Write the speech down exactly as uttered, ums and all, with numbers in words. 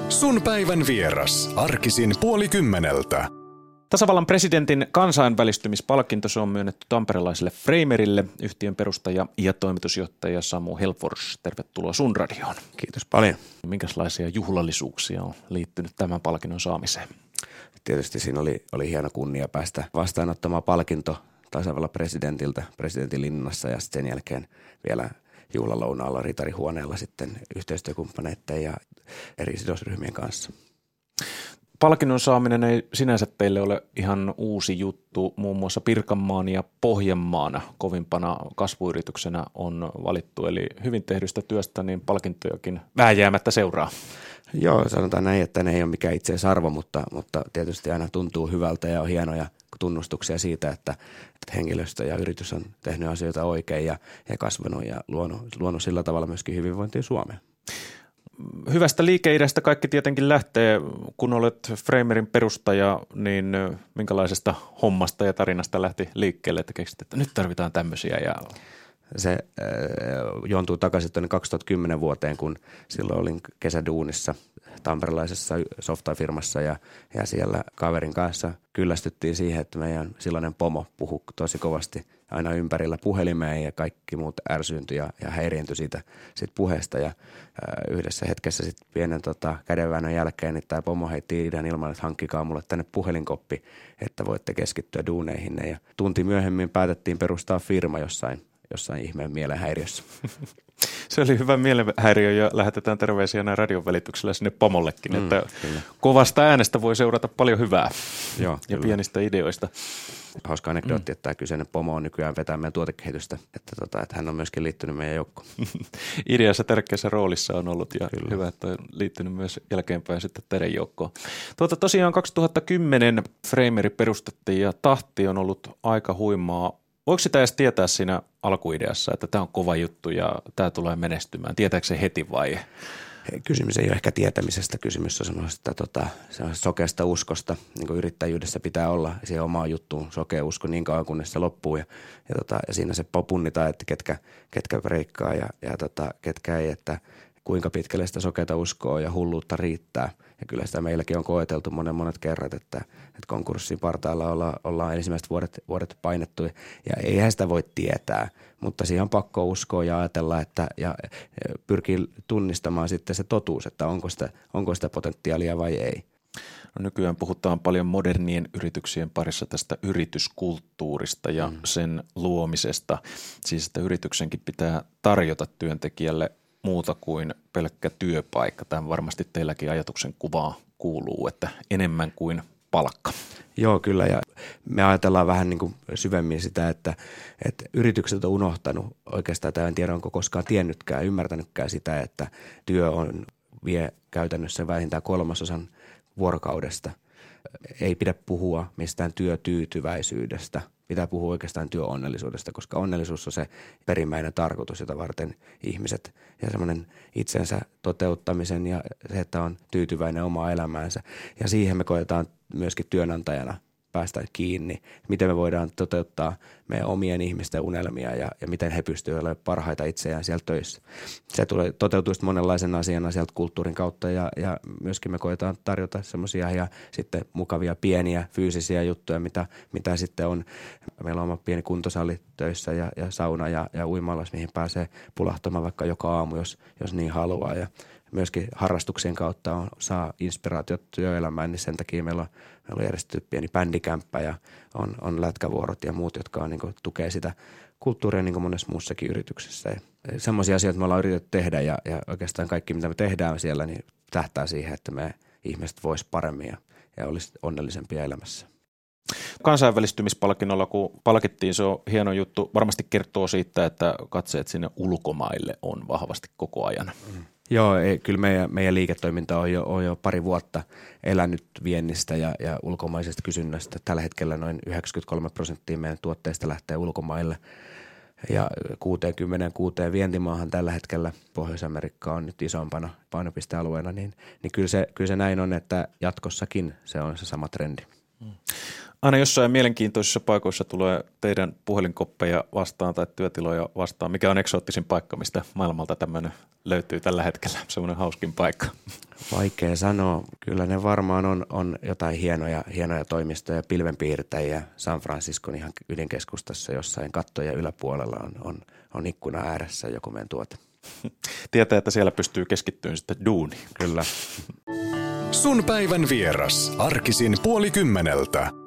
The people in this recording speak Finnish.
Sun päivän vieras. Arkisin puoli kymmeneltä. Tasavallan presidentin kansainvälistymispalkinto se on myönnetty tamperelaiselle Framerille, yhtiön perustaja ja toimitusjohtaja Samu Helfors. Tervetuloa Sun radioon. Kiitos paljon. Minkälaisia juhlallisuuksia on liittynyt tämän palkinnon saamiseen? Tietysti siinä oli, oli hieno kunnia päästä vastaanottamaan palkinto tasavallan presidentiltä presidentin linnassa ja sen jälkeen vielä juhlalounaalla ritarihuoneella sitten yhteistyökumppaneiden ja eri sidosryhmien kanssa. Palkinnon saaminen ei sinänsä teille ole ihan uusi juttu. Muun muassa Pirkanmaan ja Pohjanmaana kovimpana kasvuyrityksenä on valittu. Eli hyvin tehdystä työstä niin palkintojakin vääjäämättä seuraa. Joo, sanotaan näin, että ne ei ole mikään itseisarvo, mutta, mutta tietysti aina tuntuu hyvältä ja on hienoja tunnustuksia siitä, että, että henkilöstö ja yritys on tehnyt asioita oikein ja, ja kasvanut ja luonut, luonut sillä tavalla myöskin hyvinvointia Suomeen. Hyvästä liikeideasta kaikki tietenkin lähtee. Kun olet Framerin perustaja, niin minkälaisesta hommasta ja tarinasta lähti liikkeelle, että keksit, että nyt tarvitaan tämmöisiä? Ja... Se äh, juontuu takaisin tuonne kaksituhattakymmenen vuoteen, kun silloin olin kesäduunissa tamperelaisessa softafirmassa ja, ja siellä kaverin kanssa kyllästyttiin siihen, että meidän silloinen pomo puhui tosi kovasti aina ympärillä puhelimeen ja kaikki muut ärsyyntyi ja, ja häiriintyi siitä, siitä puheesta. Ja ää, yhdessä hetkessä sitten pienen tota, kädenväännön jälkeen niin tämä pomo heitti idän ilman, että hankkikaa mulle tänne puhelinkoppi, että voitte keskittyä duuneihinne. Ja tunti myöhemmin päätettiin perustaa firma jossain, jossain ihmeen mielenhäiriössä. Se oli hyvä mielenhäiriö ja lähetetään terveisiä näin radion välityksellä sinne pomollekin, mm, että kyllä. Kovasta äänestä voi seurata paljon hyvää. Joo, ja kyllä. Pienistä ideoista. Hauska anekdootti, mm. että tämä kyseinen pomo on nykyään vetää meidän tuotekehitystä, että, tota, että hän on myöskin liittynyt meidän joukkoon. Ideassa tärkeässä roolissa on ollut ja kyllä. Hyvä, että on liittynyt myös jälkeenpäin sitten teidän joukkoon. Tuota, tosiaan kaksituhattakymmenen Frameri perustettiin ja tahti on ollut aika huimaa. Voiko sitä edes tietää siinä alkuideassa, että tämä on kova juttu ja tämä tulee menestymään? Tietääkö se heti vai? Kysymys ei ole ehkä tietämisestä, kysymys on semmoisesta tota, sokeasta uskosta, niin kuin yrittäjyydessä pitää olla siihen omaan juttuun sokea usko niin kauan kunnes se loppuu ja, ja, tota, ja siinä se punnitaan, että ketkä, ketkä breikkaa ja, ja tota, ketkä ei, että kuinka pitkälle sitä sokeata uskoa ja hulluutta riittää. Ja kyllä sitä meilläkin on koeteltu monen monet kerrat, että, että konkurssin partaalla olla, ollaan ensimmäiset vuodet, vuodet painettu. Ja eihän sitä voi tietää, mutta siihen on pakko uskoa ja ajatella, että ja pyrkii tunnistamaan sitten se totuus, että onko sitä, onko sitä potentiaalia vai ei. No nykyään puhutaan paljon modernien yrityksien parissa tästä yrityskulttuurista ja mm. sen luomisesta. Siis että yrityksenkin pitää tarjota työntekijälle muuta kuin pelkkä työpaikka. Tämä varmasti teilläkin ajatuksen kuvaa kuuluu, että enemmän kuin palkka. Joo, kyllä. Ja me ajatellaan vähän niin kuin syvemmin sitä, että, että yritykset on unohtanut oikeastaan, tai en tiedä onko koskaan tiennytkään, ymmärtänytkään sitä, että työ on vie käytännössä vähintään kolmasosan vuorokaudesta. Ei pidä puhua mistään työtyytyväisyydestä. Pitää puhua oikeastaan työonnellisuudesta, koska onnellisuus on se perimmäinen tarkoitus, jota varten ihmiset ja semmoinen itsensä toteuttamisen ja se, että on tyytyväinen omaan elämäänsä. Ja siihen me koetaan myöskin työnantajana päästä kiinni, miten me voidaan toteuttaa meidän omien ihmisten unelmia ja, ja miten he pystyvät olemaan parhaita itseään siellä töissä. Se tulee toteutua monenlaisen asiana sieltä kulttuurin kautta ja, ja myöskin me koetaan tarjota semmoisia ja sitten mukavia pieniä fyysisiä juttuja, mitä, mitä sitten on. Meillä on oma pieni kuntosali töissä ja, ja sauna ja, ja uimallas, mihin pääsee pulahtamaan vaikka joka aamu, jos, jos niin haluaa ja myöskin harrastuksien kautta on, saa inspiraatiot työelämään, niin sen takia meillä on, meillä on järjestetty pieni bändikämppä ja on, on lätkävuorot ja muut, jotka on, niin kuin, tukee sitä kulttuuria niin kuin monessa muussakin yrityksessä. Ja semmoisia asioita me ollaan yritetty tehdä ja, ja oikeastaan kaikki, mitä me tehdään siellä, niin tähtää siihen, että me ihmiset vois paremmin ja, ja olisi onnellisempia elämässä. Kansainvälistymispalkinnolla, kun palkittiin, se on hieno juttu. Varmasti kertoo siitä, että katseet sinne ulkomaille on vahvasti koko ajan. Mm. Joo, ei, kyllä meidän, meidän liiketoiminta on jo, on jo pari vuotta elänyt viennistä ja, ja ulkomaisesta kysynnästä. Tällä hetkellä noin yhdeksänkymmentäkolme prosenttia meidän tuotteista lähtee ulkomaille ja kuusikymmentäkuusi vientimaahan tällä hetkellä. Pohjois-Amerikka on nyt isompana painopistealueena, niin, niin kyllä, se, kyllä se näin on, että jatkossakin se on se sama trendi. Aina jossain mielenkiintoisissa paikoissa tulee teidän puhelinkoppeja vastaan tai työtiloja vastaan. Mikä on eksoottisin paikka, mistä maailmalta tämmöinen löytyy tällä hetkellä? Semmoinen hauskin paikka. Vaikea sanoa. Kyllä ne varmaan on, on jotain hienoja, hienoja toimistoja, pilvenpiirtäjiä San Franciscon ihan ydinkeskustassa jossain kattoja yläpuolella on, on, on ikkuna ääressä joku meidän tuote. Tietää, että siellä pystyy keskittymään sitten duuniin. Kyllä. Sun päivän vieras. Arkisin puoli kymmeneltä.